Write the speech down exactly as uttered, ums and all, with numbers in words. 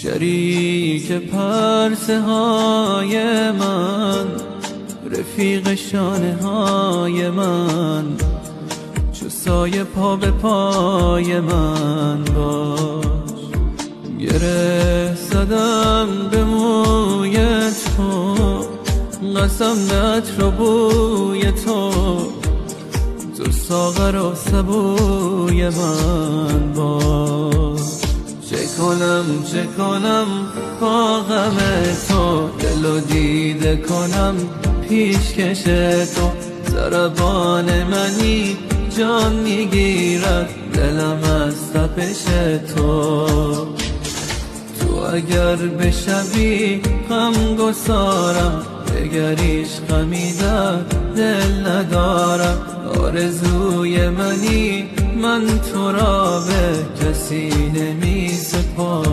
شریک پرسه های من، رفیق شانه های من، چو سایه پا به پای من باش. گره زدم به موی تو، قسم به عطر و بوی تو، تو ساغر و سبوی من باش. چه کنم چه کنم با غم تو، دل و دیده کنم پیشکش تو. ضربان منی جان میگیرد دلم از تپش تو. تو اگر بشوی غم گسارم، دگریش غمی در دل ندارم. آرزوی منی من تو را به کسی نمی سپارم.